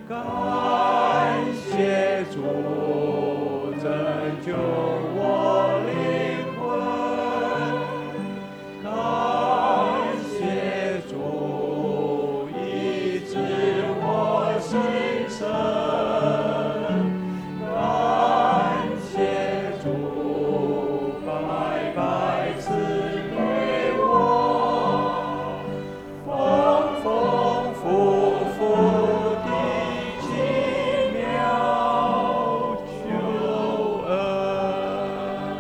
感谢主拯救我灵魂，感谢主医治我心神，感谢主白白赐给我丰丰富富的奇妙救恩。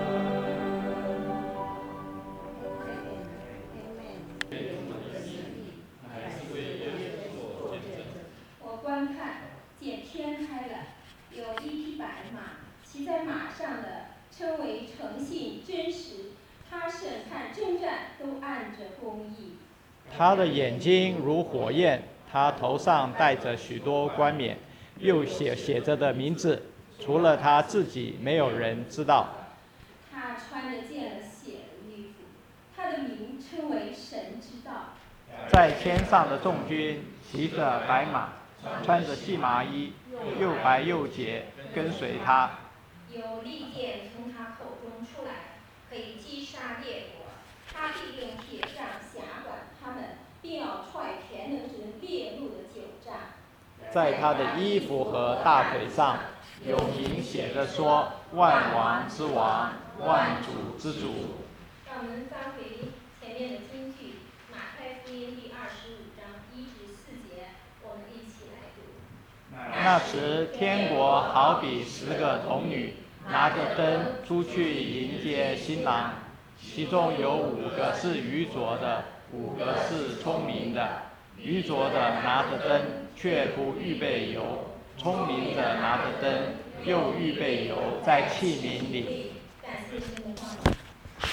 我观看，见天开了，有一匹白马，骑在马上的称为诚信真实，他审判征战都按着公义。 他的眼睛如火焰，他头上戴着许多冠冕，又写着的名字，除了他自己，没有人知道。 他穿着见了血的衣服，他的名称为神之道。 在天上的众军骑着白马，穿着细麻衣，又白又洁，跟随他。 有利剑从他口中出来，可以击杀列国。他必用铁杖辖管他们，并要踹全能之烈怒的酒杖。 在他的衣服和大腿上有名写着说：万王之王，万主之主。 让我们翻回前面的经句，马太福音第25章1至4节，我们一起来读。 那时天国好比10个童女拿着灯出去迎接新郎，其中有5个是愚拙的，5个是聪明的。愚拙的拿着灯却不预备油，聪明的拿着灯又预备油在器皿里。 感谢神的话语。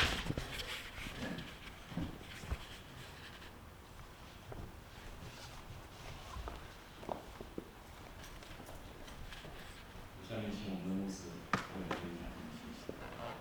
下面请我们的牧师为我们分享信息。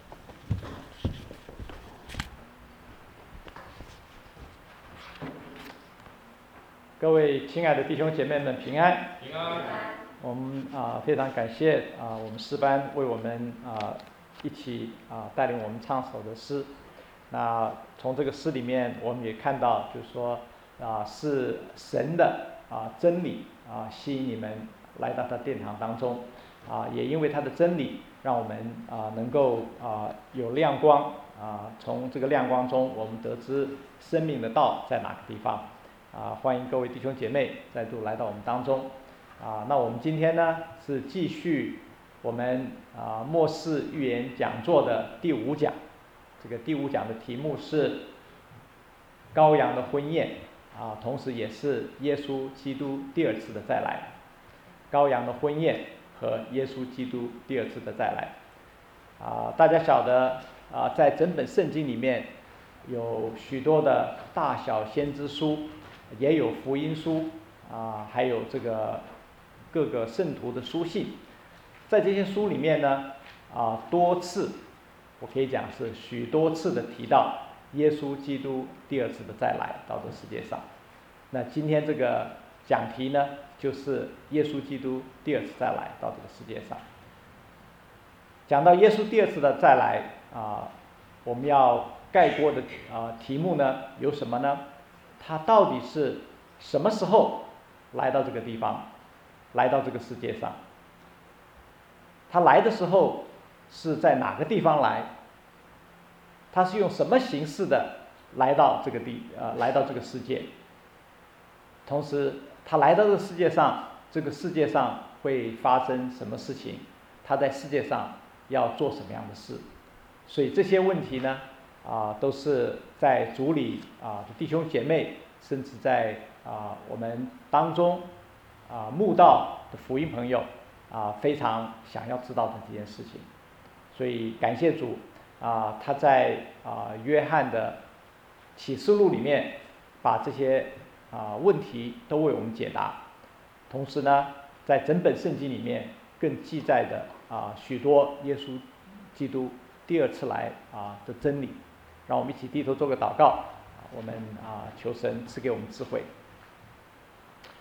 各位亲爱的弟兄姐妹们平安。 平安。 我们非常感谢我们诗班为我们一起带领我们唱首的诗。那从这个诗里面，我们也看到，就是说是神的真理吸引你们来到他殿堂当中也因为他的真理，让我们能够有亮光从这个亮光中，我们得知生命的道在哪个地方欢迎各位弟兄姐妹再度来到我们当中那我们今天呢是继续我们末世预言讲座的第5讲。这个第5讲的题目是羔羊的婚宴同时也是耶稣基督第2次的再来。羔羊的婚宴和耶稣基督第2次的再来大家晓得在整本圣经里面有许多的大小先知书，也有福音书还有这个各个圣徒的书信。在这些书里面呢多次，我可以讲是许多次的提到耶稣基督第2次的再来到这世界上。那今天这个讲题呢，就是耶稣基督第2次再来到这个世界上。讲到耶稣第2次的再来我们要概括的题目呢有什么呢？他到底是什么时候来到这个地方，来到这个世界上？他来的时候是在哪个地方来？他是用什么形式的来到这个世界？同时他来到这个世界上，这个世界上会发生什么事情？他在世界上要做什么样的事？所以这些问题呢都是在主里弟兄姐妹，甚至在我们当中慕道的福音朋友非常想要知道的这件事情。所以感谢主他在约翰的启示录里面把这些问题都为我们解答。同时呢，在整本圣经里面更记载的许多耶稣基督第2次来的真理。让我们一起低头做个祷告，我们求神赐给我们智慧。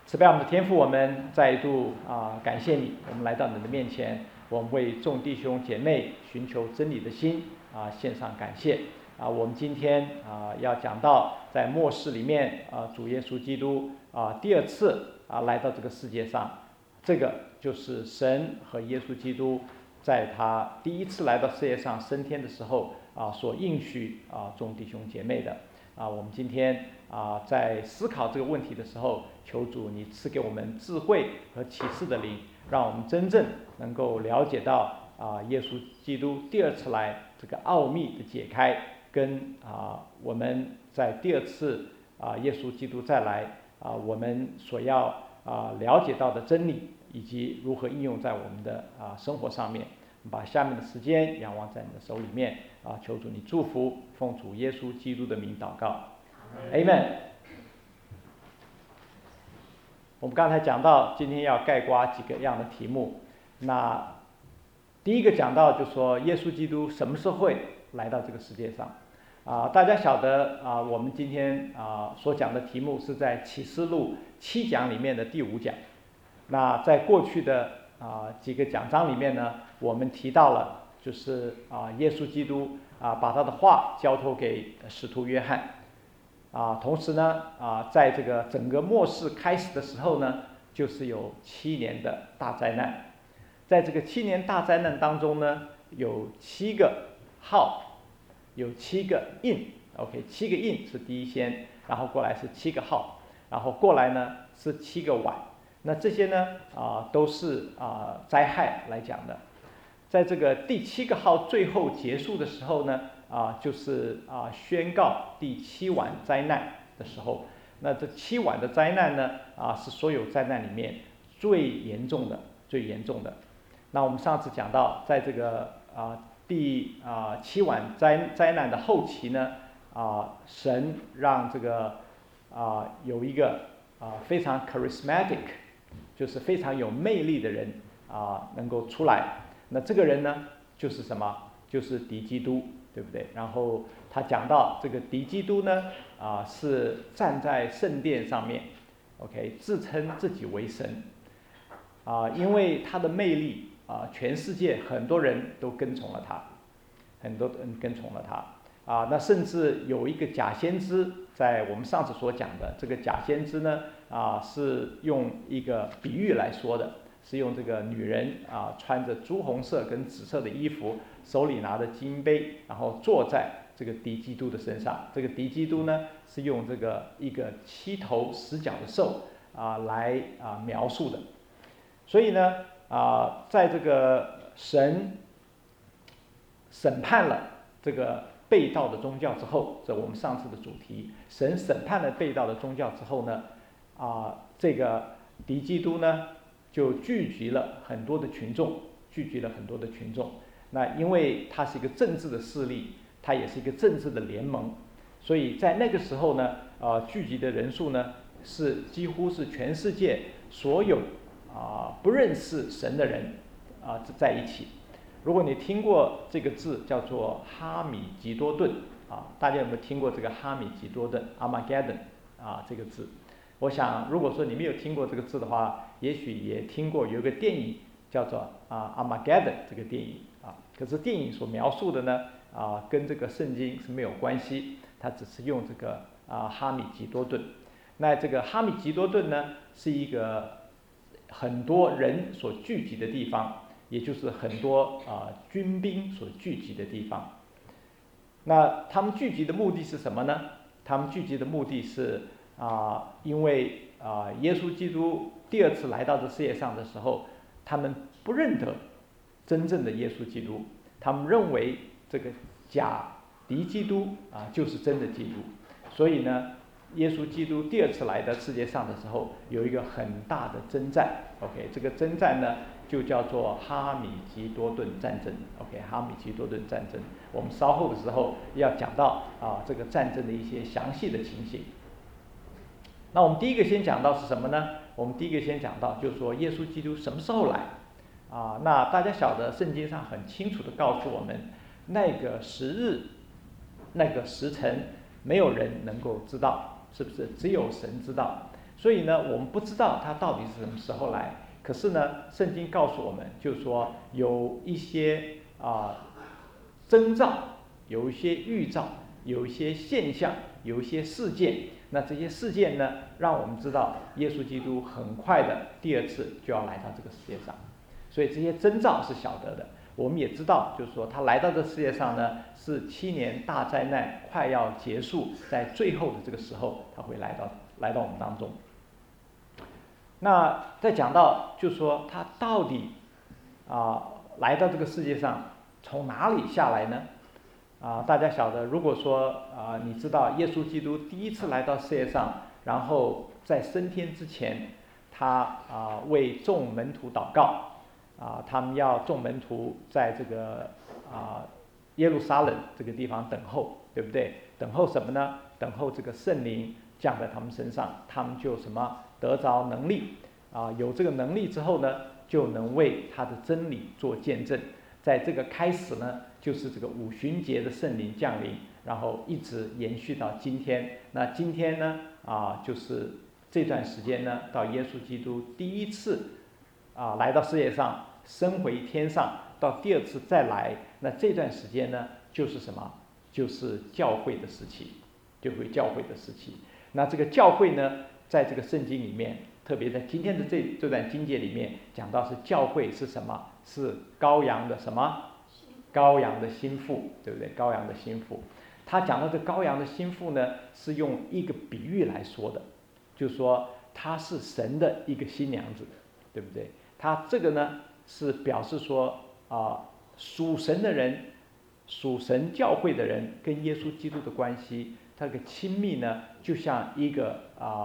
慈悲我们的天父，我们再度感谢你，我们来到你的面前，我们为众弟兄姐妹寻求真理的心献上感谢我们今天要讲到在末世里面主耶稣基督第二次来到这个世界上，这个就是神和耶稣基督在他第一次来到世界上升天的时候所应许众弟兄姐妹的我们今天在思考这个问题的时候，求主你赐给我们智慧和启示的灵，让我们真正能够了解到耶稣基督第二次来这个奥秘的解开，跟我们在第二次耶稣基督再来我们所要了解到的真理，以及如何应用在我们的生活上面。把下面的时间仰望在你的手里面求主你祝福，奉主耶稣基督的名祷告 Amen。 我们刚才讲到今天要概括几个样的题目，那第一个讲到就是说耶稣基督什么时候会来到这个世界上大家晓得我们今天所讲的题目是在启示录7讲里面的第5讲。那在过去的几个讲章里面呢，我们提到了就是耶稣基督把他的话交托给使徒约翰同时呢在这个整个末世开始的时候呢，就是有7年的大灾难。在这个7年大灾难当中呢，有7个号，有7个印 OK， 7个印是第一先，然后过来是7个号，然后过来呢是7个碗。那这些呢都是灾害来讲的。在这个第7个号最后结束的时候呢就是宣告第7碗灾难的时候。那这7碗的灾难呢是所有灾难里面最严重的。那我们上次讲到在这个第7碗灾难的后期呢神让这个有一个非常 charismatic， 就是非常有魅力的人能够出来。那这个人呢就是什么？就是敌基督，对不对？然后他讲到这个敌基督呢是站在圣殿上面 OK， 自称自己为神因为他的魅力全世界很多人都跟从了他，那甚至有一个假先知，在我们上次所讲的这个假先知呢是用一个比喻来说的，是用这个女人穿着朱红色跟紫色的衣服，手里拿着金杯，然后坐在这个敌基督的身上。这个敌基督呢是用这个一个7头10脚的兽来描述的。所以呢在这个神审判了这个背道的宗教之后，这我们上次的主题，神审判了背道的宗教之后呢这个敌基督呢就聚集了很多的群众。那因为它是一个政治的势力，它也是一个政治的联盟，所以在那个时候呢聚集的人数呢是几乎是全世界所有不认识神的人在一起。如果你听过这个字叫做哈米吉多顿大家有没有听过这个哈米吉多顿 Armageddon 这个字？我想如果说你没有听过这个字的话，也许也听过有一个电影叫做Armageddon 这个电影可是电影所描述的呢跟这个圣经是没有关系，它只是用这个哈米吉多顿。那这个哈米吉多顿呢是一个很多人所聚集的地方，也就是很多军兵所聚集的地方。那他们聚集的目的是什么呢？他们聚集的目的是因为耶稣基督第二次来到这世界上的时候，他们不认得真正的耶稣基督，他们认为这个假敌基督就是真的基督。所以呢耶稣基督第二次来到世界上的时候，有一个很大的征战 OK， 这个征战呢就叫做哈米吉多顿战争 OK， 哈米吉多顿战争我们稍后的时候要讲到这个战争的一些详细的情形。那我们第一个先讲到是什么呢？我们第一个先讲到就是说耶稣基督什么时候来那大家晓得圣经上很清楚的告诉我们，那个时日那个时辰没有人能够知道，是不是？只有神知道。 所以呢，我们不知道他到底是什么时候来。可是呢，圣经告诉我们，就是说有一些征兆，有一些预兆，有一些现象，有一些事件。那这些事件呢，让我们知道耶稣基督很快的第二次就要来到这个世界上。所以这些征兆是晓得的。我们也知道，就是说他来到这世界上呢，是7年大灾难快要结束，在最后的这个时候，他会来到我们当中。那再讲到，就是说他到底来到这个世界上，从哪里下来呢？大家晓得，如果说你知道耶稣基督第一次来到世界上，然后在升天之前，他为众门徒祷告，他们要众门徒在这个耶路撒冷这个地方等候，对不对？等候什么呢？等候这个圣灵降在他们身上，他们就什么得着能力有这个能力之后呢，就能为他的真理做见证。在这个开始呢，就是这个五旬节的圣灵降临，然后一直延续到今天。那今天呢就是这段时间呢，到耶稣基督第一次来到世界上，升回天上，到第二次再来，那这段时间呢，就是什么？就是教会的时期，教会的时期。那这个教会呢，在这个圣经里面，特别在今天的这段经节里面讲到，是教会是什么？是羔羊的什么？羔羊的心腹，对不对？羔羊的心腹。他讲到这羔羊的心腹呢，是用一个比喻来说的，就是说他是神的一个新娘子，对不对？他这个呢是表示说属神的人，属神教会的人跟耶稣基督的关系，他这个亲密呢，就像一个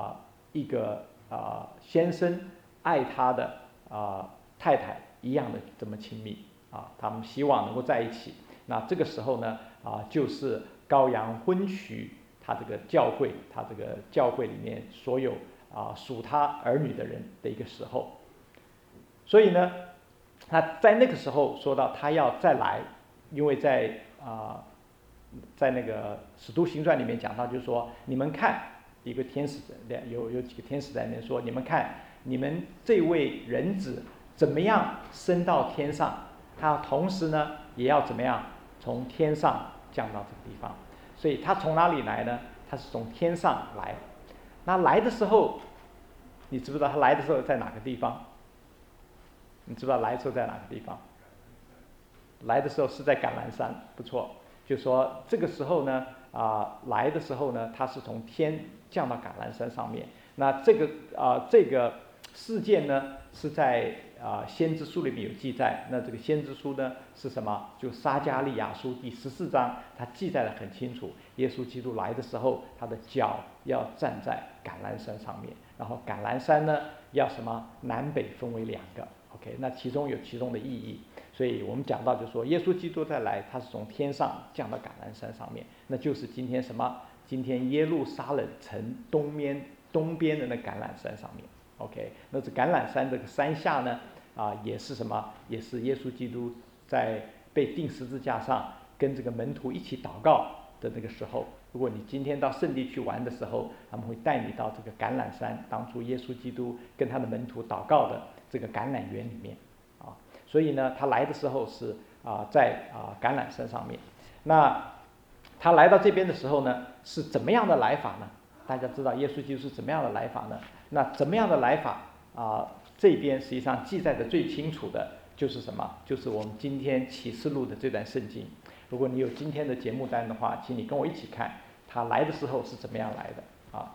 先生爱他的太太一样的这么亲密他们希望能够在一起。那这个时候呢就是羔羊婚娶他这个教会，他这个教会里面所有属他儿女的人的一个时候。所以呢，他在那个时候说到他要再来，因为在那个使徒行传里面讲到，就是说你们看，一个天使有几个天使在那边说，你们看你们这位人子怎么样升到天上，他同时呢也要怎么样从天上降到这个地方。所以他从哪里来呢？他是从天上来。那来的时候，你知不知道他来的时候在哪个地方？你知不知道来的时候在哪个地方？来的时候是在橄榄山，不错。就说这个时候呢来的时候呢，他是从天降到橄榄山上面。那这个事件呢是在先知书里面有记载。那这个先知书呢是什么？就撒迦利亚书第14章，它记载得很清楚。耶稣基督来的时候，他的脚要站在橄榄山上面，然后橄榄山呢要什么？南北分为2个。OK， 那其中有其中的意义。所以我们讲到就是说，耶稣基督再来，他是从天上降到橄榄山上面，那就是今天什么？今天耶路撒冷城东边的那橄榄山上面。OK， 那这橄榄山这个山下呢也是什么？也是耶稣基督在被钉十字架上跟这个门徒一起祷告的那个时候。如果你今天到圣地去玩的时候，他们会带你到这个橄榄山，当初耶稣基督跟他的门徒祷告的这个橄榄园里面所以呢，他来的时候是在橄榄山上面。那他来到这边的时候呢，是怎么样的来法呢？大家知道耶稣基督是怎么样的来法呢？那怎么样的来法这边实际上记载的最清楚的就是什么？就是我们今天启示录的这段圣经。如果你有今天的节目单的话，请你跟我一起看他来的时候是怎么样来的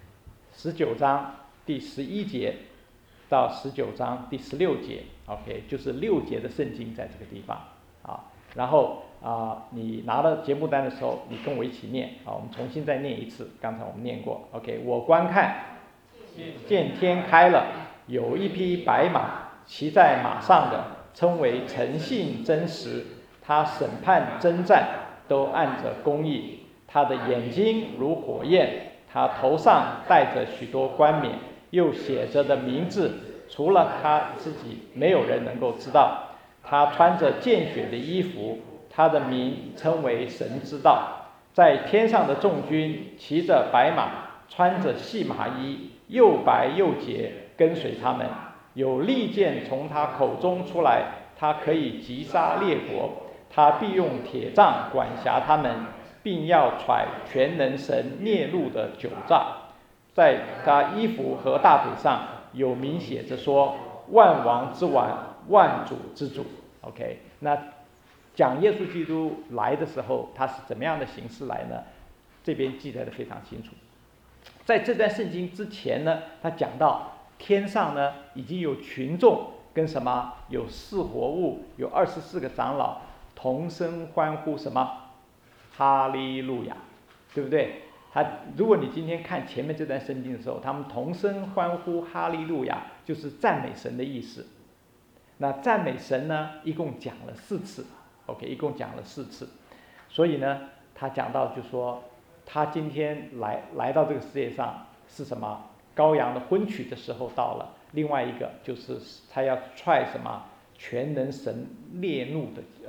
19章第11节到19章第16节 OK， 就是6节的圣经在这个地方然后你拿到节目单的时候，你跟我一起念我们重新再念一次，刚才我们念过 OK。 我观看，见天开了，有一匹白马，骑在马上的称为诚信真实，他审判征战都按着公义，他的眼睛如火焰，他头上戴着许多冠冕，又写着的名字除了他自己没有人能够知道。他穿着见血的衣服，他的名称为神之道。在天上的众军骑着白马，穿着细麻衣， 又白又洁，跟随他们。有利剑从他口中出来，他可以击杀列国，他必用铁杖管辖他们，并要踹全能神烈怒的酒炸。在他衣服和大腿上有明写着说：万王之王，万主之主。OK， 那讲耶稣基督来的时候，他是怎么样的形式来呢？这边记载的非常清楚。在这段圣经之前呢，他讲到天上呢已经有群众跟什么，有4活物，有24个长老同声欢呼什么？哈利路亚，对不对？如果你今天看前面这段圣经的时候，他们同声欢呼哈利路亚，就是赞美神的意思。那赞美神呢，一共讲了4次。OK， 一共讲了4次。所以呢，他讲到就说，他今天来到这个世界上是什么？羔羊的婚娶的时候到了。另外一个就是他要踹什么？全能神烈怒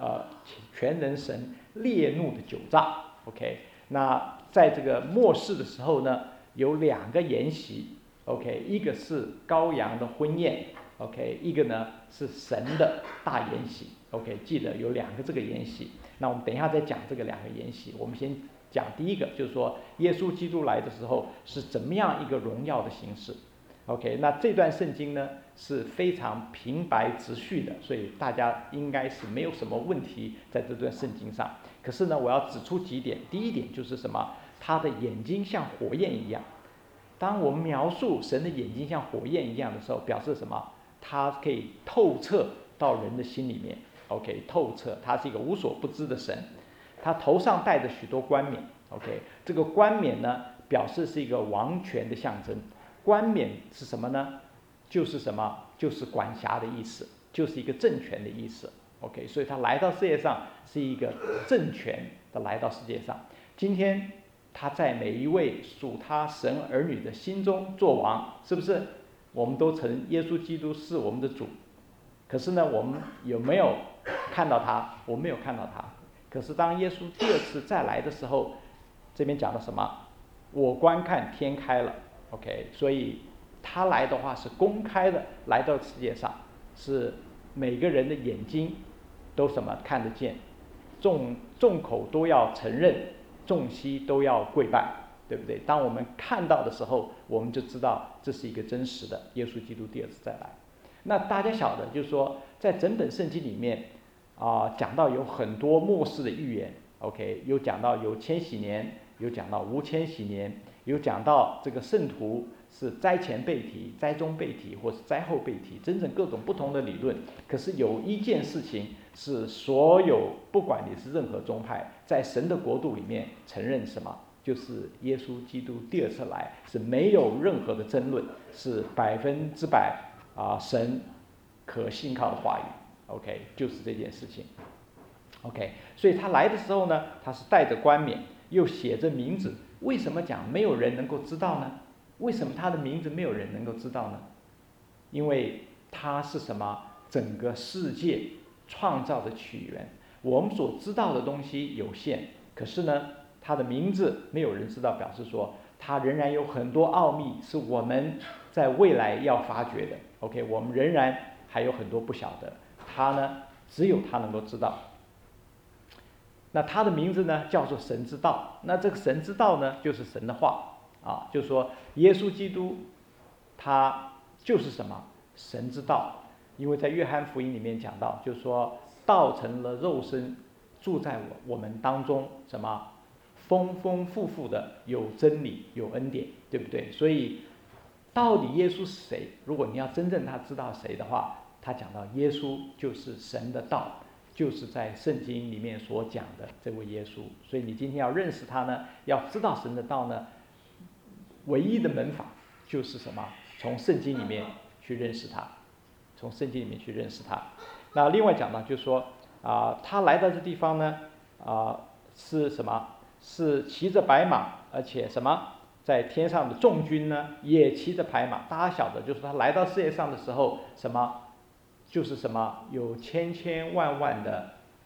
的酒炸。OK， 那在这个末世的时候呢，有2个筵席。OK， 一个是羔羊的婚宴。OK， 一个呢是神的大筵席。OK， 记得有2个这个筵席。那我们等一下再讲这个2个筵席。我们先讲第一个，就是说耶稣基督来的时候是怎么样一个荣耀的形式。OK， 那这段圣经呢是非常平白直叙的，所以大家应该是没有什么问题在这段圣经上。可是呢，我要指出几点。第一点就是什么？他的眼睛像火焰一样。当我们描述神的眼睛像火焰一样的时候，表示什么？他可以透彻到人的心里面。OK， 透彻，他是一个无所不知的神。他头上戴着许多冠冕。OK， 这个冠冕呢，表示是一个王权的象征。冠冕是什么呢？就是什么？就是管辖的意思，就是一个政权的意思。OK， 所以他来到世界上是一个政权的来到世界上。今天他在每一位属他神儿女的心中做王，是不是？我们都承耶稣基督是我们的主。可是呢，我们有没有看到他？我没有看到他。可是当耶稣第2次再来的时候，这边讲的什么？我观看天开了。OK， 所以他来的话是公开的来到世界上，是每个人的眼睛都什么看得见，众口都要承认，众膝都要跪拜，对不对？当我们看到的时候，我们就知道这是一个真实的耶稣基督第2次再来。那大家晓得，就是说在整本圣经里面讲到有很多末世的预言。OK， 有讲到有千禧年，有讲到无千禧年，有讲到这个圣徒是灾前被提、灾中被提，或是灾后被提，真正各种不同的理论。可是有一件事情是所有，不管你是任何宗派，在神的国度里面承认什么，就是耶稣基督第2次来是没有任何的争论，是100%神可信靠的话语。OK， 就是这件事情。OK， 所以他来的时候呢，他是带着冠冕，又写着名字。为什么讲没有人能够知道呢？为什么他的名字没有人能够知道呢？因为他是什么？整个世界创造的起源。我们所知道的东西有限，可是呢，他的名字没有人知道，表示说他仍然有很多奥秘是我们在未来要发掘的。OK， 我们仍然还有很多不晓得，他呢，只有他能够知道。那他的名字呢，叫做神之道。那这个神之道呢，就是神的话就是说耶稣基督他就是什么？神之道。因为在约翰福音里面讲到，就是说道成了肉身，住在我们当中，什么丰丰富富的有真理有恩典，对不对？所以到底耶稣是谁？如果你要真正他知道谁的话，他讲到耶稣就是神的道，就是在圣经里面所讲的这位耶稣。所以你今天要认识他呢，要知道神的道呢，唯一的门法就是什么？从圣经里面去认识他，从圣经里面去认识他。那另外讲到就是说他来到这地方呢是什么？是骑着白马，而且什么？在天上的众军呢也骑着白马。大家晓得，就是他来到世界上的时候，什么？就是什么？有千千万万的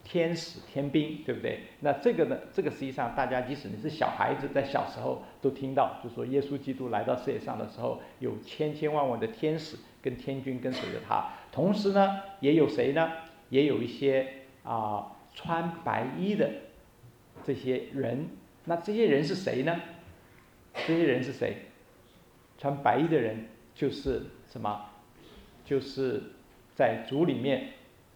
天使、天兵，对不对？那这个呢，这个实际上大家即使你是小孩子，在小时候都听到，就说耶稣基督来到世界上的时候，有千千万万的天使跟天军跟随着他。同时呢，也有谁呢？也有一些穿白衣的这些人。那这些人是谁呢？这些人是谁？穿白衣的人就是什么？就是在主里面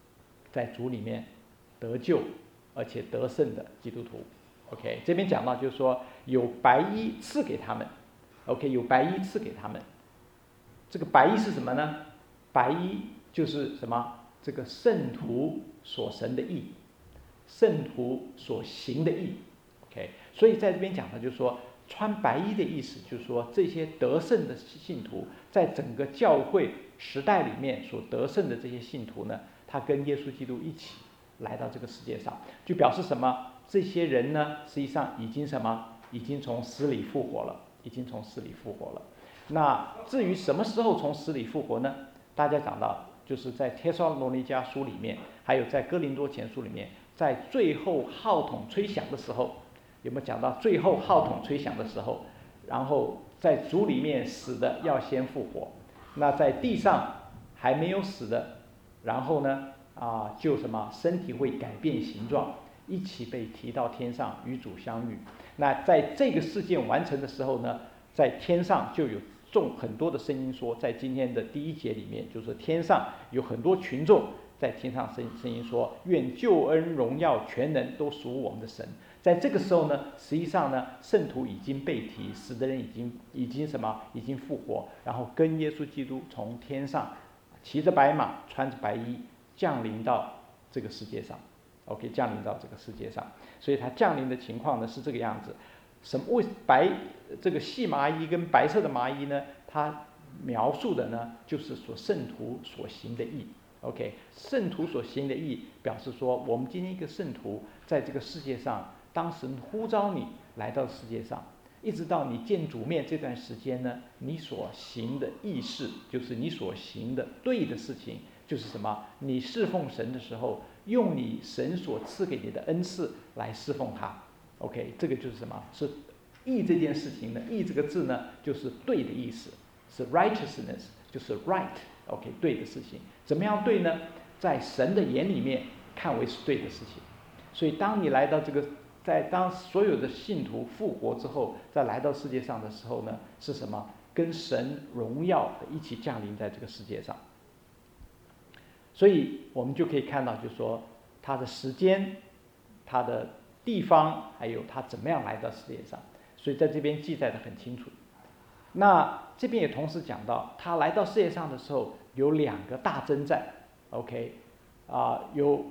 得救而且得胜的基督徒。OK， 这边讲到就是说有白衣赐给他们。OK， 有白衣赐给他们。这个白衣是什么呢？白衣就是什么？这个圣徒所行的义，圣徒所行的义。OK， 所以在这边讲的就是说，穿白衣的意思就是说，这些得胜的信徒在整个教会时代里面所得胜的这些信徒呢，他跟耶稣基督一起来到这个世界上，就表示什么？这些人呢，实际上已经什么？已经从死里复活了，已经从死里复活了。那至于什么时候从死里复活呢？大家讲到，就是在帖撒罗尼迦书里面，还有在哥林多前书里面，在最后号筒吹响的时候，有没有讲到最后号筒吹响的时候？然后在主里面死的要先复活，那在地上还没有死的，然后呢就什么身体会改变形状，一起被提到天上与主相遇。那在这个事件完成的时候呢，在天上就有很多的声音说，在今天的第1节里面，就是天上有很多群众在天上声音说，愿救恩、荣耀、全能都属我们的神。在这个时候呢，实际上呢，圣徒已经被提，死的人已经什么？已经复活，然后跟耶稣基督从天上骑着白马，穿着白衣降临到这个世界上。OK， 降临到这个世界上，所以它降临的情况呢是这个样子。为这个细麻衣跟白色的麻衣呢？它描述的呢就是圣徒所行的义。OK， 圣徒所行的义表示说，我们今天一个圣徒在这个世界上，当神呼召你来到世界上，一直到你见主面这段时间呢，你所行的义事，就是你所行的对的事情，就是什么？你侍奉神的时候，用你神所赐给你的恩赐来侍奉他。OK， 这个就是什么？是义这件事情呢？义这个字呢，就是对的意思，是 righteousness， 就是 right。OK， 对的事情，怎么样对呢？在神的眼里面看为是对的事情。所以当你来到这个，当所有的信徒复活之后，再来到世界上的时候呢，是什么？跟神荣耀的一起降临在这个世界上。所以我们就可以看到，就是说他的时间、他的地方，还有他怎么样来到世界上，所以在这边记载的很清楚。那这边也同时讲到，他来到世界上的时候有2个大征战。OK， 有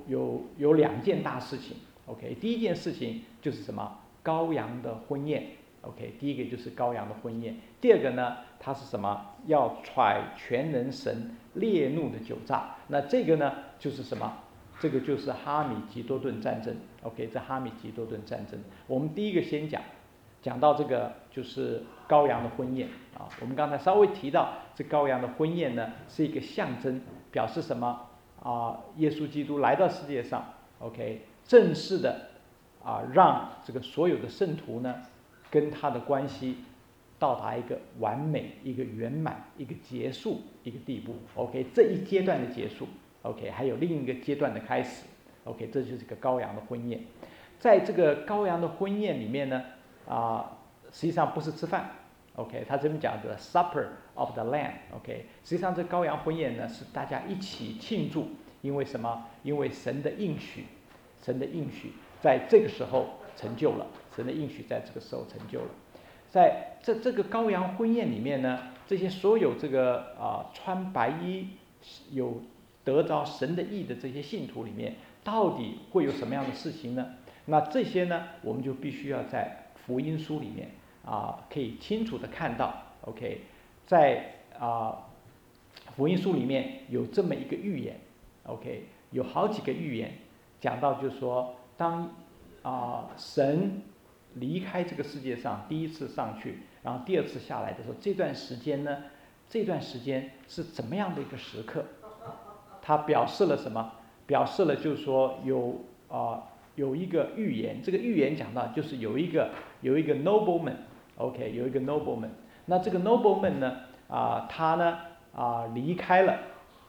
2件大事情。OK， 第一件事情就是什么？羔羊的婚宴。OK， 第一个就是羔羊的婚宴。第二个呢，它是什么？要揣全能神烈怒的酒榨。那这个呢，就是什么？这个就是哈米吉多顿战争。OK， 这哈米吉多顿战争，我们第一个先讲到这个就是羔羊的婚宴啊。我们刚才稍微提到，这羔羊的婚宴呢是一个象征，表示什么耶稣基督来到世界上 ，OK， 正式的让这个所有的圣徒呢跟他的关系到达一个完美、一个圆满、一个结束、一个地步。OK， 这一阶段的结束。OK， 还有另一个阶段的开始。OK， 这就是一个羔羊的婚宴。在这个羔羊的婚宴里面呢，实际上不是吃饭。OK， 他这边讲的 Supper of the Lamb。OK， 实际上这羔羊婚宴呢是大家一起庆祝，因为什么？因为神的应许，在这个时候成就了，神的应许在这个时候成就了。在这个羔羊婚宴里面呢，这些所有这个穿白衣有得着神的义的这些信徒里面，到底会有什么样的事情呢？那这些呢，我们就必须要在福音书里面可以清楚的看到。OK， 在福音书里面有这么一个预言。OK， 有好几个预言讲到，就是说当神离开这个世界上，第一次上去，然后第二次下来的时候，这段时间是怎么样的一个时刻？它表示了什么？表示了就是说有有一个预言，这个预言讲到就是有一个 nobleman，OK， 有一个 nobleman， 那这个 nobleman 呢他呢离开了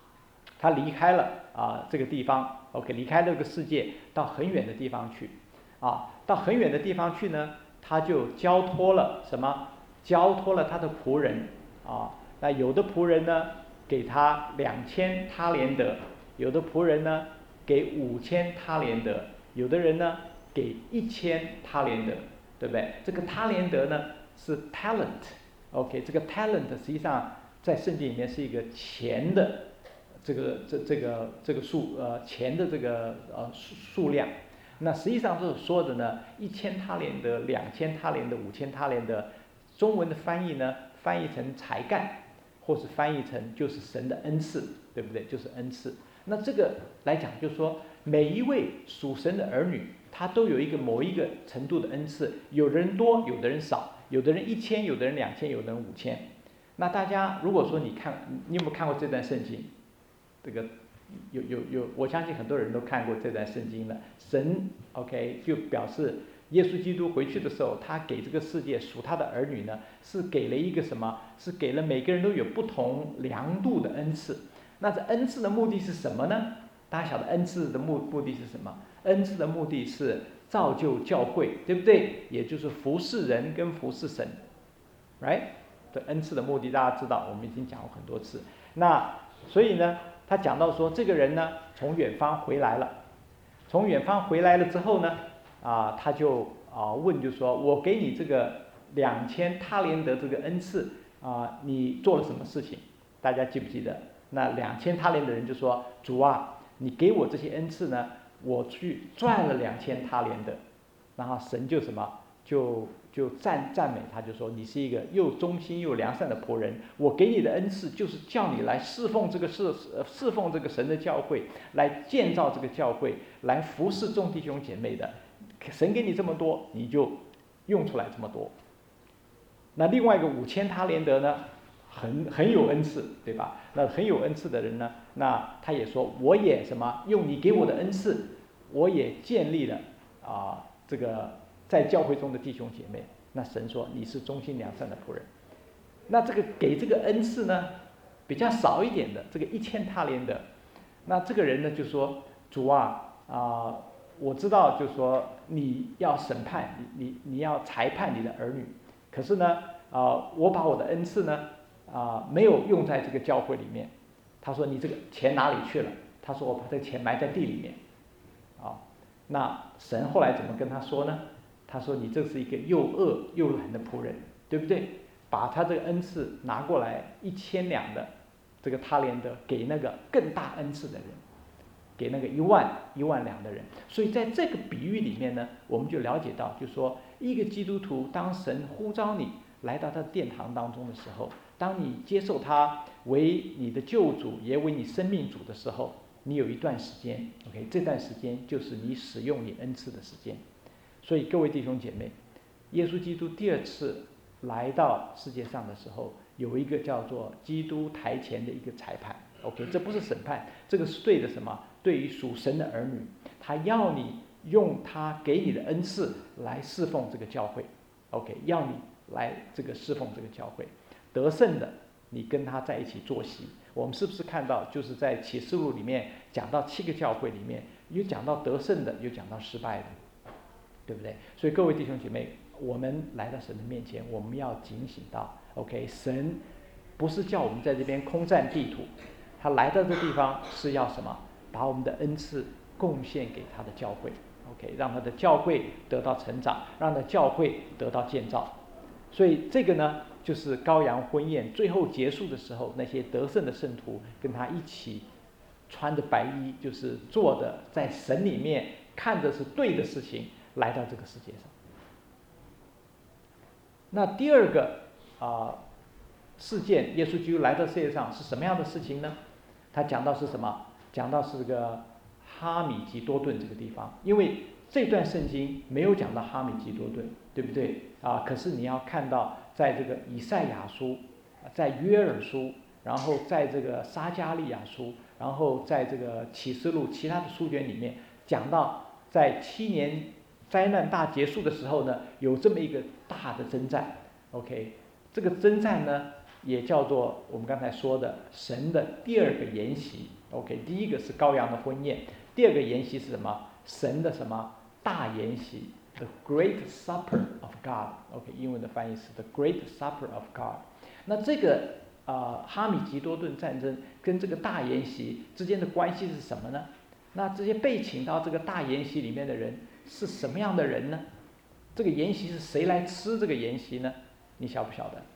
这个地方 ，OK， 离开这个世界到很远的地方去，到很远的地方去呢，他就交托了什么？交托了他的仆人那有的仆人呢给他2000他连德，有的仆人呢给5000他连德，有的人呢给1000他连德，对不对？这个他连德呢是 talent，OK， 这个 talent 实际上在圣经里面是一个钱的这个钱的这个数量。那实际上是说的呢，1000他连德、2000他连德、5000他连德，中文的翻译呢翻译成才干，或是翻译成就是神的恩赐，对不对？就是恩赐。那这个来讲，就是说每一位属神的儿女，他都有某一个程度的恩赐，有的人多，有的人少，有的人1000，有的人2000，有的人5000。那大家如果说你有没有看过这段圣经？这个有，我相信很多人都看过这段圣经了。神 OK 就表示耶稣基督回去的时候，他给这个世界属他的儿女呢，是给了一个什么？是给了每个人都有不同量度的恩赐。那这恩赐的目的是什么呢？大家晓得恩赐的目的是什么？恩赐的目的是造就教会，对不对？也就是服侍人跟服侍神 ，right？ 对，恩赐的目的大家知道，我们已经讲过很多次。那所以呢，他讲到说，这个人呢从远方回来了，从远方回来了之后呢，他就问，就说我给你这个2000他连德这个恩赐你做了什么事情？大家记不记得？那2000他连的人就说，主啊，你给我这些恩赐呢，我去赚了2000他连德。然后神就什么？就赞美他，就说你是一个又忠心又良善的仆人，我给你的恩赐就是叫你来侍奉这个神的教会，来建造这个教会，来服侍众弟兄姐妹的。神给你这么多，你就用出来这么多。那另外一个5000他连德呢，很有恩赐，对吧？那很有恩赐的人呢，那他也说，我也什么用你给我的恩赐，我也建立了这个在教会中的弟兄姐妹。那神说你是忠心良善的仆人。那这个给这个恩赐呢比较少一点的，这个1000他连德，那这个人呢就说，主我知道，就是说你要审判你要裁判你的儿女，可是呢我把我的恩赐呢没有用在这个教会里面。他说你这个钱哪里去了？他说我把这个钱埋在地里面。那神后来怎么跟他说呢？他说你这是一个又恶又懒的仆人，对不对？把他这个恩赐拿过来1000两的这个他连德给那个更大恩赐的人，给那个1万两的人。所以在这个比喻里面呢，我们就了解到，就是说一个基督徒，当神呼召你来到他的殿堂当中的时候，当你接受他为你的救主，也为你生命主的时候，你有一段时间 ，OK， 这段时间就是你使用你恩赐的时间。所以各位弟兄姐妹，耶稣基督第2次来到世界上的时候，有一个叫做基督台前的一个裁判 ，OK， 这不是审判，这个是对的什么？对于属神的儿女，他要你用他给你的恩赐来侍奉这个教会 ，OK， 要你来这个侍奉这个教会，得胜的你跟他在一起坐席。我们是不是看到，就是在启示录里面讲到7个教会里面，有讲到得胜的，有讲到失败的，对不对？所以各位弟兄姐妹，我们来到神的面前，我们要警醒到 ，OK， 神不是叫我们在这边空占地土，他来到这地方是要什么？把我们的恩赐贡献给他的教会 ，OK， 让他的教会得到成长，让他的教会得到建造。所以这个呢，就是羔羊婚宴最后结束的时候，那些得胜的圣徒跟他一起穿着白衣，就是做的在神里面看着是对的事情，来到这个世界上。那第2个事件，耶稣基督来到世界上是什么样的事情呢？他讲到是什么？讲到是这个哈米吉多顿这个地方，因为这段圣经没有讲到哈米吉多顿，对不对可是你要看到，在这个以赛亚书，在约珥书，然后在这个撒迦利亚书，然后在这个启示录其他的书卷里面，讲到在7年灾难大结束的时候呢，有这么一个大的征战。OK， 这个征战呢，也叫做我们刚才说的神的第二个筵席。OK， 第一个是羔羊的婚宴，第二个筵席是什么？神的什么大筵席 ？The Great Supper of God。OK， 英文的翻译是 The Great Supper of God。那这个哈米吉多顿战争跟这个大筵席之间的关系是什么呢？那这些被请到这个大筵席里面的人是什么样的人呢？这个筵席是谁来吃这个筵席呢？你晓不晓得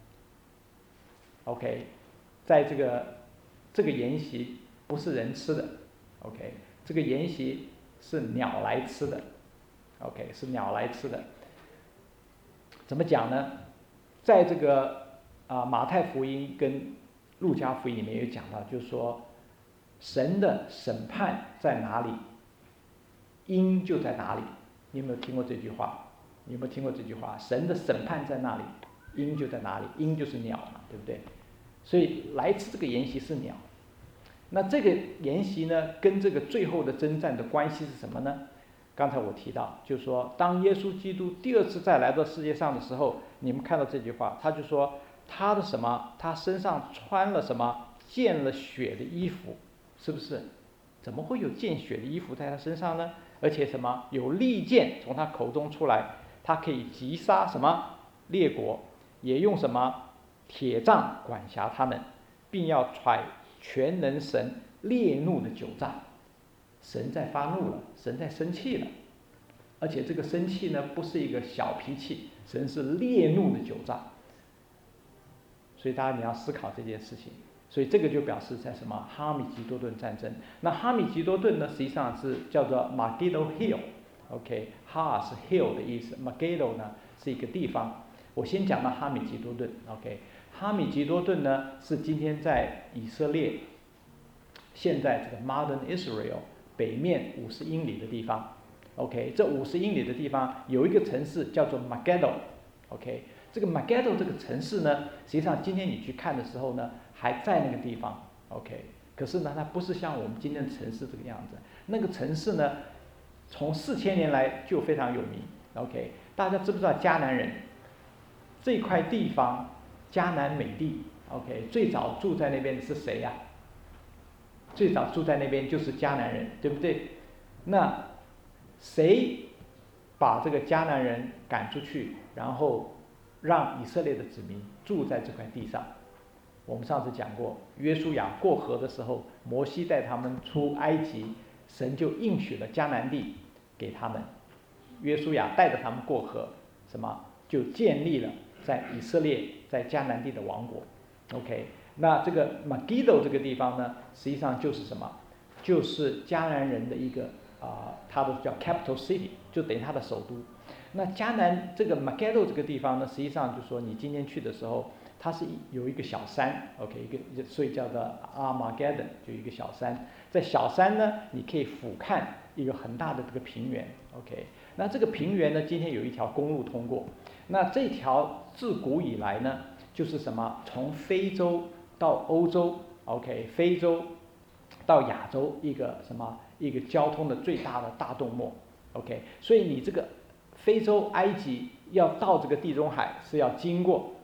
？OK， 在这个筵席不是人吃的 ，OK， 这个筵席是鸟来吃的 ，OK， 是鸟来吃的。怎么讲呢？在这个马太福音跟路加福音里面有讲到，就是说神的审判在哪里，鹰就在哪里。你有没有听过这句话？你有没有听过这句话？神的审判在那里，鹰就在哪里？鹰就是鸟嘛，对不对？所以来吃这个筵席是鸟。那这个筵席呢，跟这个最后的征战的关系是什么呢？刚才我提到，就是说，当耶稣基督第二次再来到世界上的时候，你们看到这句话，他就说他的什么？他身上穿了什么？溅了血的衣服，是不是？怎么会有溅血的衣服在他身上呢？而且什么？有利剑从他口中出来，他可以击杀什么列国，也用什么铁杖管辖他们，并要踹全能神烈怒的酒榨。神在发怒了，神在生气了，而且这个生气呢，不是一个小脾气，神是烈怒的酒榨。所以大家你要思考这件事情。所以这个就表示在什么哈米吉多顿战争。那哈米吉多顿呢，实际上是叫做 Megiddo Hill。OK， 哈是 hill 的意思 ，Megiddo 呢是一个地方。我先讲到哈米吉多顿。OK， 哈米吉多顿呢是今天在以色列，现在这个 Modern Israel 北面50英里的地方。OK， 这50英里的地方有一个城市叫做 Megiddo。OK， 这个 Megiddo 这个城市呢，实际上今天你去看的时候呢，还在那个地方 ，OK， 可是呢，它不是像我们今天的城市这个样子。那个城市呢，从4000年来就非常有名 ，OK， 大家知不知道迦南人这块地方，迦南美地 ，OK， 最早住在那边的是谁呀？最早住在那边就是迦南人，对不对？那谁把这个迦南人赶出去，然后让以色列的子民住在这块地上？我们上次讲过，约书亚过河的时候，摩西带他们出埃及，神就应许了迦南地给他们。约书亚带着他们过河，什么就建立了在以色列在迦南地的王国。OK， 那这个 Megiddo 这个地方呢，实际上就是什么？就是迦南人的一个它的叫 capital city， 就等于它的首都。那迦南这个 Megiddo 这个地方呢，实际上就是说你今天去的时候，它是有一个小山 ，OK， 所以叫做 Armageddon， 就一个小山。在小山呢，你可以俯瞰一个很大的这个平原 ，OK。那这个平原呢，今天有一条公路通过。那这条自古以来呢，就是什么？从非洲到欧洲 ，OK， 非洲到亚洲一个什么？一个交通的最大的大动脉 ，OK。所以你这个非洲埃及要到这个地中海是要经过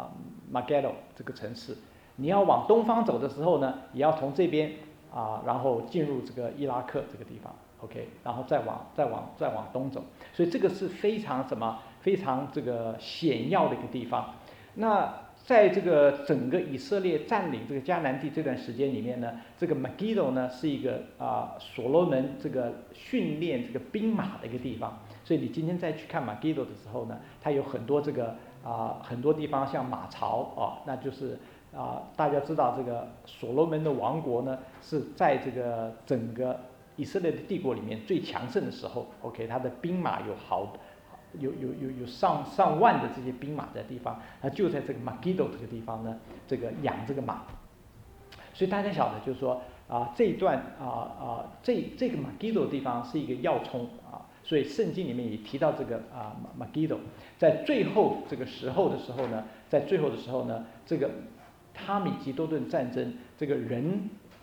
Megiddo 这个城市。你要往东方走的时候呢，也要从这边然后进入这个伊拉克这个地方 ，OK， 然后再往东走。所以这个是非常非常这个险要的一个地方。那在这个整个以色列占领这个迦南地这段时间里面呢，这个 Megiddo 呢是一个所罗门这个训练这个兵马的一个地方。所以你今天再去看 Megiddo 的时候呢，它有很多这个很多地方像马槽那就是大家知道这个所罗门的王国呢是在这个整个以色列的帝国里面最强盛的时候 ，OK， 他的兵马有上万的这些兵马在地方，他就在这个 Megiddo 这个地方呢，这个养这个马。所以大家晓得，就是说这一段这个 Megiddo 的地方是一个要冲所以圣经里面也提到这个Megiddo， 在最后这个时候的时候呢，这个哈米吉多顿战争，这个人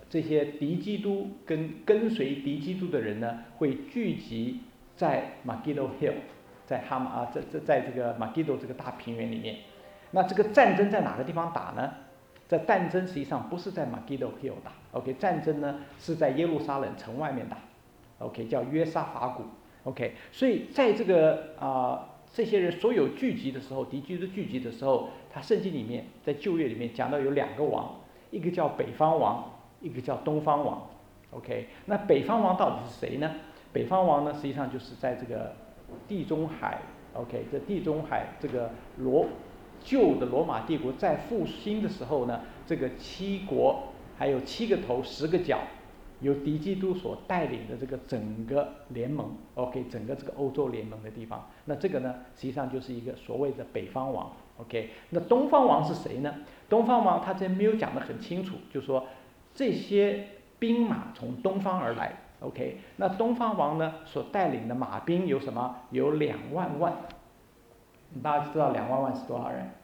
这些敌基督跟随敌基督的人呢，会聚集在 Megiddo Hill， 在在这个 Megiddo 这个大平原里面。那这个战争在哪个地方打呢？在战争实际上不是在 Megiddo Hill 打 ，OK， 战争呢是在耶路撒冷城外面打 ，OK， 叫约沙法谷 ，OK， 所以在这个这些人所有聚集的时候，敌基督聚集的时候，他圣经里面在旧约里面讲到有2个王，一个叫北方王，一个叫东方王 ，OK， 那北方王到底是谁呢？北方王呢实际上就是在这个地中海 ，OK， 这地中海这个旧的罗马帝国在复兴的时候呢，这个7国还有7个头10个脚，由敌基督所带领的这个整个联盟 ，OK， 整个这个欧洲联盟的地方，那这个呢实际上就是一个所谓的北方王 ，OK， 那东方王是谁呢？东方王他这没有讲得很清楚，就是说这些兵马从东方而来 ，OK， 那东方王呢所带领的马兵有什么？有2万万。大家知道2万万是多少人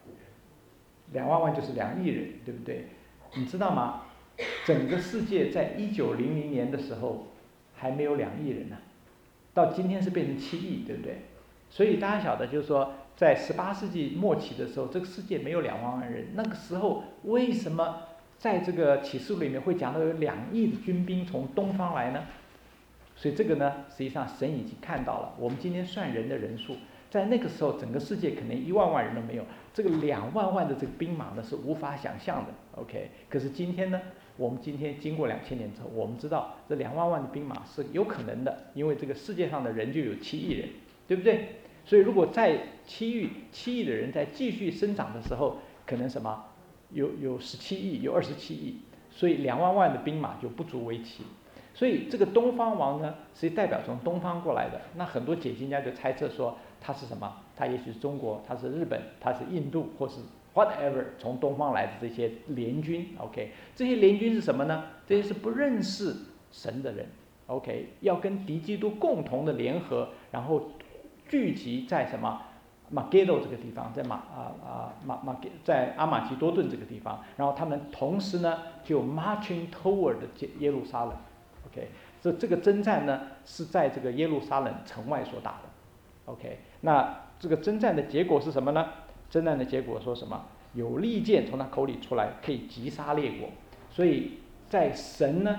？2万万就是2亿人，对不对？你知道吗？整个世界在1900年的时候还没有2亿人呢，到今天是变成7亿，对不对？所以大家晓得，就是说，在18世纪末期的时候，这个世界没有2万万人。那个时候为什么在这个启示录里面会讲到有2亿的军兵从东方来呢？所以这个呢，实际上神已经看到了。我们今天算人的人数，在那个时候整个世界可能1万万人都没有，这个2万万的这个兵马呢是无法想象的 ，OK。可是今天呢，我们今天经过2000年之后，我们知道这2万万的兵马是有可能的，因为这个世界上的人就有7亿人，对不对？所以如果在7亿的人在继续生长的时候，可能什么有17亿，有27亿，所以2万万的兵马就不足为奇。所以这个东方王呢，是代表从东方过来的。那很多解经家就猜测说他是什么？他也许是中国，他是日本，他是印度，或是 whatever 从东方来的这些联军 ，OK。这些联军是什么呢？这些是不认识神的人 ，OK， 要跟敌基督共同的联合，然后聚集在什么Megiddo这个地方，在阿马吉多顿这个地方，然后他们同时呢就 marching toward 耶路撒冷。OK， 这个征战呢是在这个耶路撒冷城外所打的。OK， 那这个征战的结果是什么呢？征战的结果说什么？有利剑从他口里出来，可以击杀列国。所以在神呢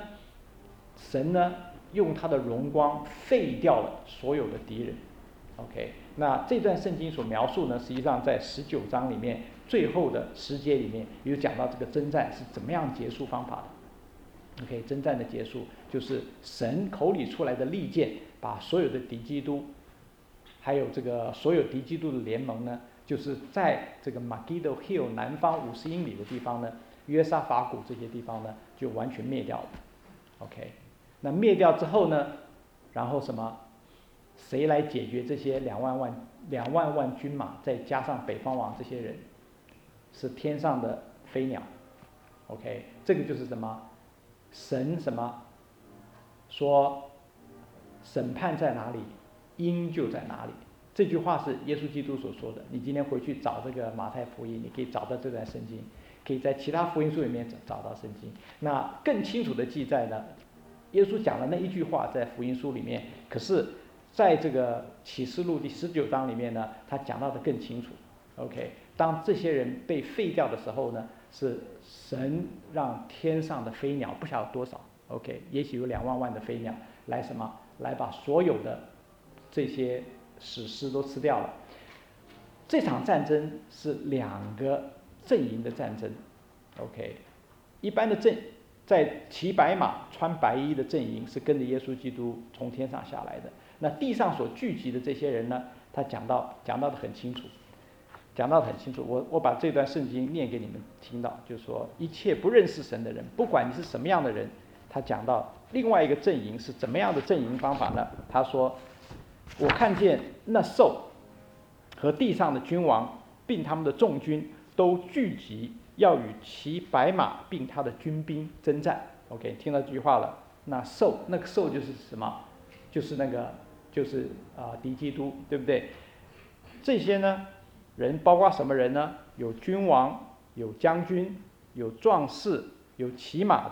用他的荣光废掉了所有的敌人。OK， 那这段圣经所描述呢，实际上在19章里面最后的10节里面有讲到这个征战是怎么样结束方法的。OK， 征战的结束就是神口里出来的利剑，把所有的敌基督，还有这个所有敌基督的联盟呢，就是在这个 Megiddo Hill 南方50英里的地方呢，约沙法谷这些地方呢，就完全灭掉了。OK， 那灭掉之后呢，然后什么？谁来解决这些2万万军马，再加上北方王这些人？是天上的飞鸟。OK， 这个就是什么？神什么说审判在哪里，鹰就在哪里。这句话是耶稣基督所说的。你今天回去找这个马太福音，你可以找到这段圣经，可以在其他福音书里面找到圣经。那更清楚的记载呢，耶稣讲的那一句话在福音书里面，可是在这个启示录第19章里面呢，他讲到的更清楚。OK， 当这些人被废掉的时候呢，是神让天上的飞鸟不晓得多少 ，OK， 也许有2万万的飞鸟来什么，来把所有的这些史诗都吃掉了。这场战争是2个阵营的战争 ，OK， 一般的在骑白马穿白衣的阵营是跟着耶稣基督从天上下来的。那地上所聚集的这些人呢，他讲到的很清楚。我把这段圣经念给你们听到，就是说一切不认识神的人，不管你是什么样的人，他讲到另外一个阵营是怎么样的阵营方法呢？他说，我看见那兽和地上的君王并他们的众军都聚集，要与骑白马并他的军兵征战。OK， 听到这句话了，那个兽就是什么？就是敌基督，对不对？这些呢人包括什么人呢？有君王，有将军，有壮士，有骑马的，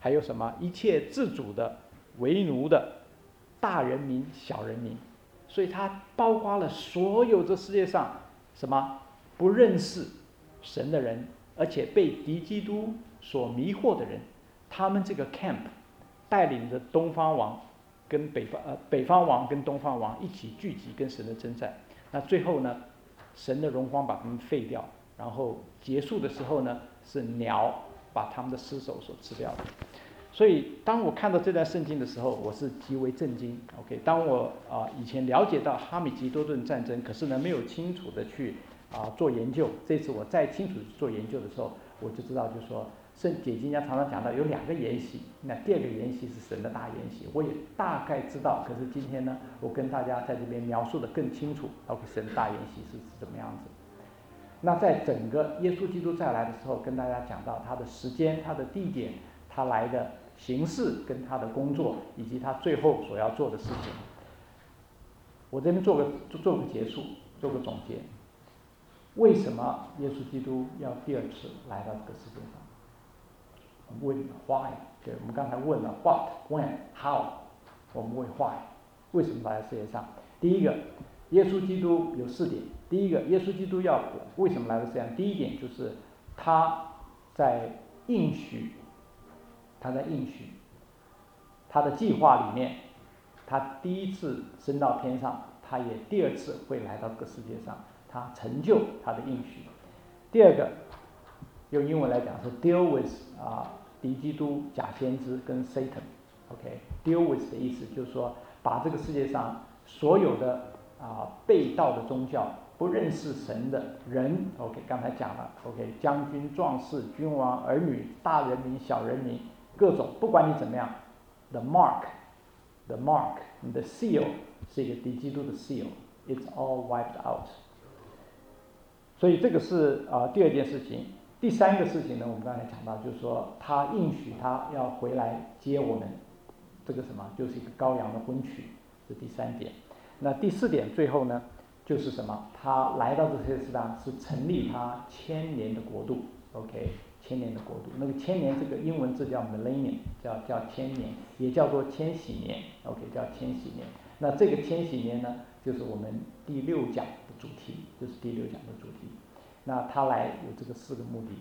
还有什么一切自主的、为奴的、大人民、小人民，所以它包括了所有这世界上什么不认识神的人，而且被敌基督所迷惑的人，他们这个 camp 带领着东方王跟北方王跟东方王一起聚集跟神的征战。那最后呢，神的荣光把他们废掉，然后结束的时候呢，是鸟把他们的尸首所吃掉的。所以当我看到这段圣经的时候，我是极为震惊。OK， 当我以前了解到哈米吉多顿战争，可是呢没有清楚的去做研究，这次我再清楚地做研究的时候，我就知道，就是说解经家常常讲到有2个筵席，那第2个筵席是神的大筵席，我也大概知道，可是今天呢，我跟大家在这边描述的更清楚，OK， 神的大筵席是怎么样子。那在整个耶稣基督再来的时候，跟大家讲到他的时间、他的地点、他来的形式跟他的工作，以及他最后所要做的事情。我这边做个结束，做个总结。为什么耶稣基督要第2次来到这个世界上？问 why， 对，我们刚才问了 what、when、how， 我们问 why， 为什么来到世界上？第一个，耶稣基督有4点。第一个，耶稣基督为什么来到世界上？第一点就是他在应许他的计划里面，他第1次升到天上，他也第2次会来到这个世界上，他成就他的应许。第2个，用英文来讲是 deal with 敌基督、假先知跟 Satan。OK，deal with 的意思就是说，把这个世界上所有的背道的宗教、不认识神的人 ，OK， 刚才讲了 ，OK， 将军、壮士、君王、儿女、大人民、小人民，各种，不管你怎么样 ，the mark， 你的 seal 是一个敌基督的 seal，it's all wiped out。所以这个是第2件事情。第3个事情呢，我们刚才讲到，就是说他应许他要回来接我们，这个什么，就是一个羔羊的婚娶，是第3点。那第4点最后呢，就是什么？他来到这世界上是成立他1000年的国度 ，OK，1000年的国度。那个1000年这个英文字叫 millennium， 叫1000年，也叫做千禧年 ，OK， 叫千禧年。那这个千禧年呢，就是我们第6讲的主题，就是第6讲的主题。那他来有这个4个目的。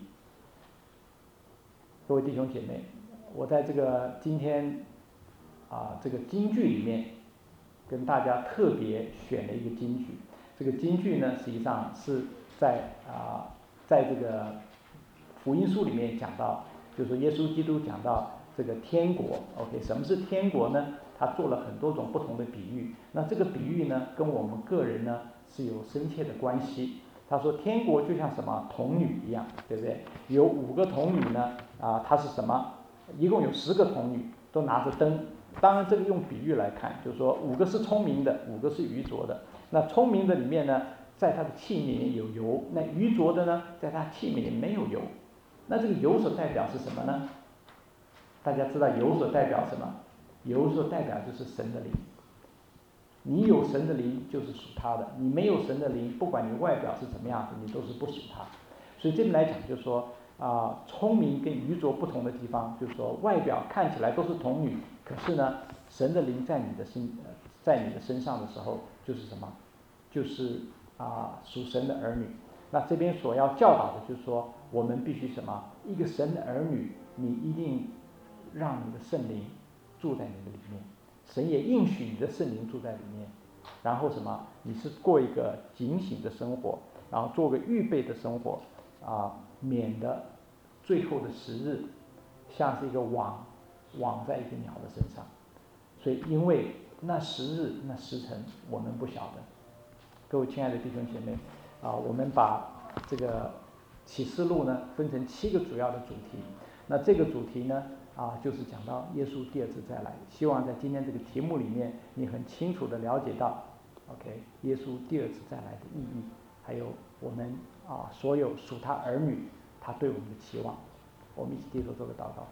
各位弟兄姐妹，我在这个今天这个金句里面，跟大家特别选了一个金句。这个金句呢，实际上是在这个福音书里面讲到，就是耶稣基督讲到这个天国 ，OK， 什么是天国呢？他做了很多种不同的比喻。那这个比喻呢，跟我们个人呢是有深切的关系。他说天国就像什么童女一样，对不对？有5个童女呢，她是什么？一共有10个童女，都拿着灯。当然这个用比喻来看，就是说5个是聪明的，5个是愚拙的。那聪明的里面呢，在他的器皿里有油；那愚拙的呢，在他器皿里没有油。那这个油所代表是什么呢？大家知道油所代表什么？油所代表就是神的灵。你有神的灵就是属他的，你没有神的灵，不管你外表是怎么样子，你都是不属他。所以这边来讲，就是说聪明跟愚拙不同的地方，就是说外表看起来都是童女，可是呢，神的灵在你的身上的时候，就是什么？就是属神的儿女。那这边所要教导的就是说，我们必须什么？一个神的儿女，你一定让你的圣灵住在你的里面。神也应许你的圣灵住在里面，然后什么？你是过一个警醒的生活，然后做个预备的生活，免得最后的时日像是一个网在一个鸟的身上。所以因为那时日那时辰我们不晓得。各位亲爱的弟兄姐妹，我们把这个启示录呢分成7个主要的主题。那这个主题呢就是讲到耶稣第2次再来。希望在今天这个题目里面，你很清楚地了解到 ，OK， 耶稣第2次再来的意义，还有我们所有属他儿女他对我们的期望。我们一起低头做个祷告。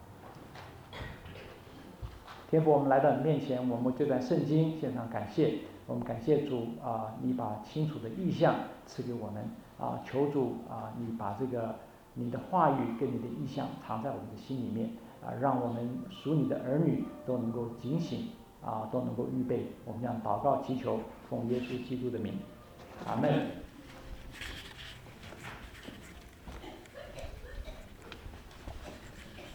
天父，我们来到你面前，我们这段圣经献上感谢。我们感谢主你把清楚的意象赐给我们求主你把这个你的话语跟你的意象藏在我们的心里面。 让我们属你的儿女都能够警醒都能够预备。我们这样祷告祈求，奉耶稣基督的名，阿门。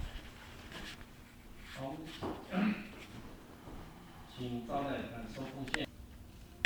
好，请招待感受奉献。